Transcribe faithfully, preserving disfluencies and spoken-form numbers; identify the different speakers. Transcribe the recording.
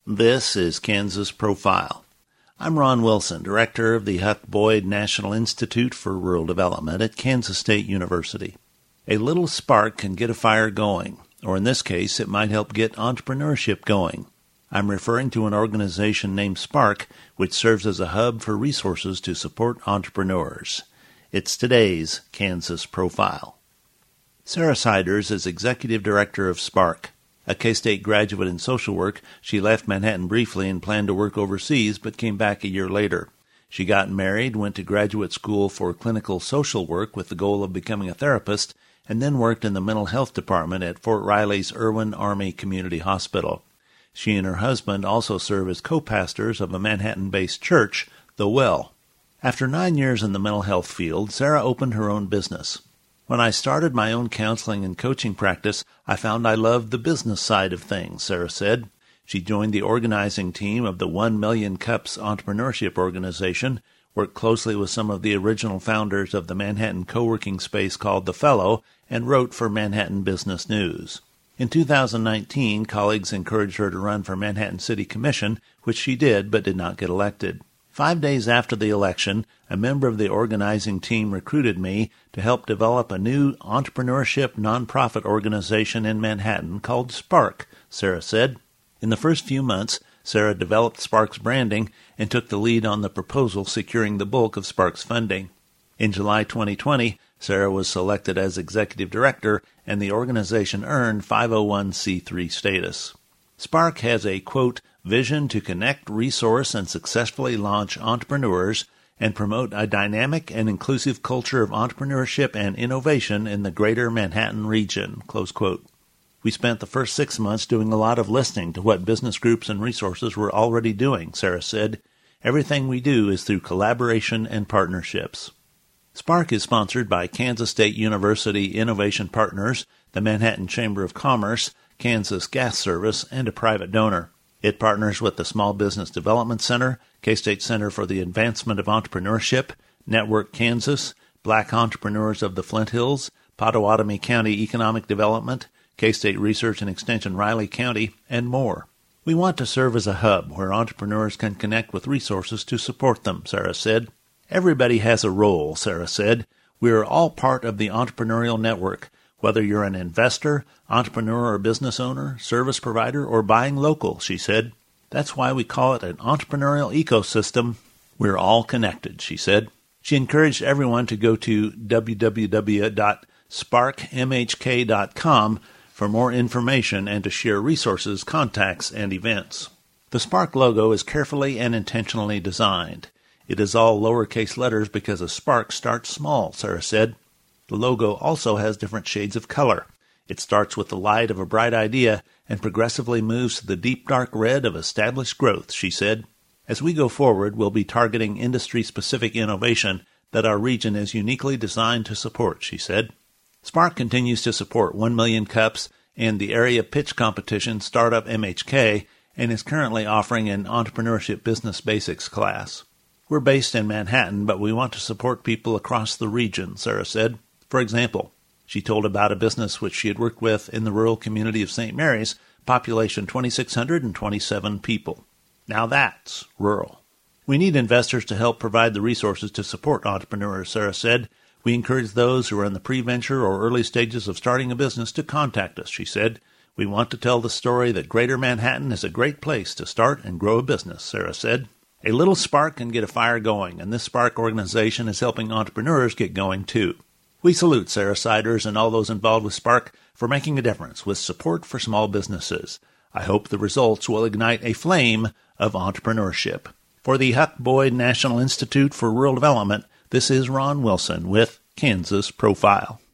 Speaker 1: This is Kansas Profile. I'm Ron Wilson, director of the Huck Boyd National Institute for Rural Development at Kansas State University. A little spark can get a fire going, or in this case, it might help get entrepreneurship going. I'm referring to an organization named Spark, which serves as a hub for resources to support entrepreneurs. It's today's Kansas Profile. Sarah Siders is executive director of Spark. A K-State graduate in social work, she left Manhattan briefly and planned to work overseas, but came back a year later. She got married, went to graduate school for clinical social work with the goal of becoming a therapist, and then worked in the mental health department at Fort Riley's Irwin Army Community Hospital. She and her husband also serve as co-pastors of a Manhattan-based church, The Well. After nine years in the mental health field, Sarah opened her own business. When I started my own counseling and coaching practice, I found I loved the business side of things, Sarah said. She joined the organizing team of the One Million Cups Entrepreneurship Organization, worked closely with some of the original founders of the Manhattan co-working space called The Fellow, and wrote for Manhattan Business News. In two thousand nineteen, colleagues encouraged her to run for Manhattan City Commission, which she did but did not get elected. Five days after the election, a member of the organizing team recruited me to help develop a new entrepreneurship nonprofit organization in Manhattan called Spark, Sarah said. In the first few months, Sarah developed Spark's branding and took the lead on the proposal securing the bulk of Spark's funding. In July twenty twenty, Sarah was selected as executive director, and the organization earned five oh one c three status. Spark has a, quote, vision to connect, resource, and successfully launch entrepreneurs and promote a dynamic and inclusive culture of entrepreneurship and innovation in the greater Manhattan region, close quote. We spent the first six months doing a lot of listening to what business groups and resources were already doing, Sarah said. Everything we do is through collaboration and partnerships. Spark is sponsored by Kansas State University Innovation Partners, the Manhattan Chamber of Commerce, Kansas Gas Service, and a private donor. It partners with the Small Business Development Center, K-State Center for the Advancement of Entrepreneurship, Network Kansas, Black Entrepreneurs of the Flint Hills, Pottawatomie County Economic Development, K-State Research and Extension Riley County, and more. We want to serve as a hub where entrepreneurs can connect with resources to support them, Sarah said. Everybody has a role, Sarah said. We are all part of the entrepreneurial network, whether you're an investor, entrepreneur or business owner, service provider, or buying local, she said. That's why we call it an entrepreneurial ecosystem. We're all connected, she said. She encouraged everyone to go to w w w dot spark m h k dot com for more information and to share resources, contacts, and events. The Spark logo is carefully and intentionally designed. It is all lowercase letters because a spark starts small, Sarah said. The logo also has different shades of color. It starts with the light of a bright idea and progressively moves to the deep dark red of established growth, she said. As we go forward, we'll be targeting industry-specific innovation that our region is uniquely designed to support, she said. Spark continues to support One Million Cups and the area pitch competition Startup M H K and is currently offering an Entrepreneurship Business Basics class. We're based in Manhattan, but we want to support people across the region, Sarah said. For example, she told about a business which she had worked with in the rural community of Saint Mary's, population two thousand six hundred twenty-seven people. Now that's rural. We need investors to help provide the resources to support entrepreneurs, Sarah said. We encourage those who are in the pre-venture or early stages of starting a business to contact us, she said. We want to tell the story that Greater Manhattan is a great place to start and grow a business, Sarah said. A little spark can get a fire going, and this Spark organization is helping entrepreneurs get going too. We salute Sarah Siders and all those involved with Spark for making a difference with support for small businesses. I hope the results will ignite a flame of entrepreneurship. For the Huck Boyd National Institute for Rural Development, this is Ron Wilson with Kansas Profile.